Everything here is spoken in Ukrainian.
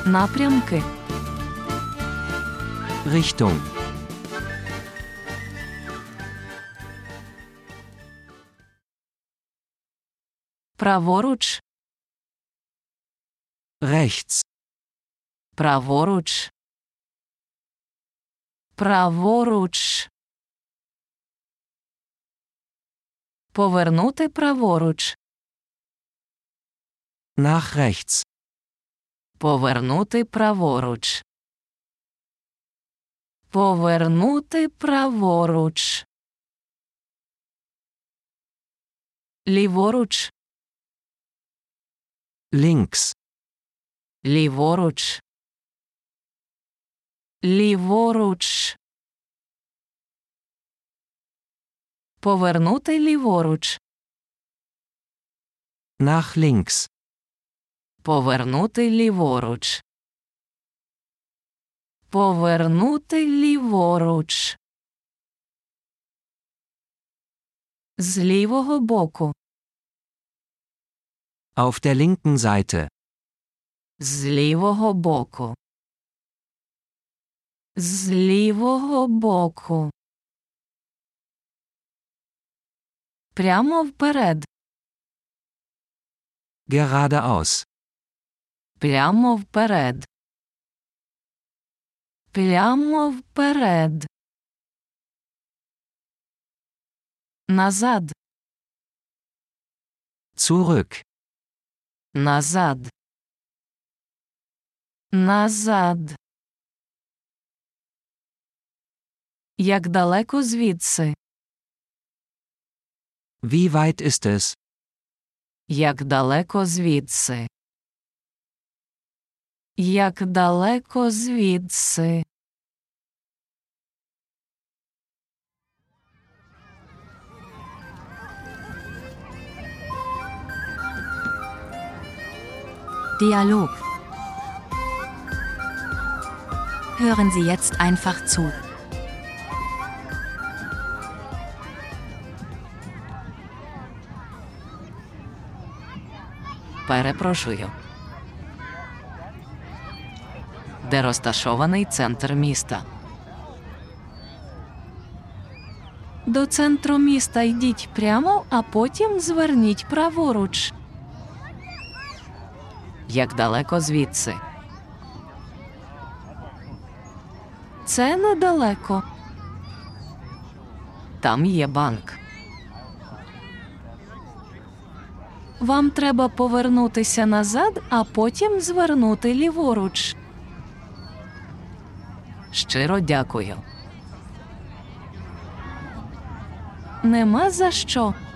Напрямки. Richtung. Праворуч. Rechts. Праворуч. Праворуч. Повернути праворуч. Nach rechts. Повернути праворуч. Повернути праворуч. Ліворуч. Links. Ліворуч. Ліворуч. Повернути ліворуч. Nach links. Повернути ліворуч. Повернути ліворуч. З лівого боку. Auf der linken Seite. З лівого боку. З лівого боку. Прямо вперед. Geradeaus. Прямо вперед. Прямо вперед. Назад. Zurück. Назад. Назад. Як далеко звідси? Wie weit ist es? Як далеко звідси? Як далеко звідси? Dialog. Hören Sie jetzt einfach zu. Перепрошую. Де розташований центр міста? До центру міста йдіть прямо, а потім зверніть праворуч. Як далеко звідси? Це недалеко. Там є банк. Вам треба повернутися назад, а потім звернути ліворуч. Щиро дякую. Нема за що.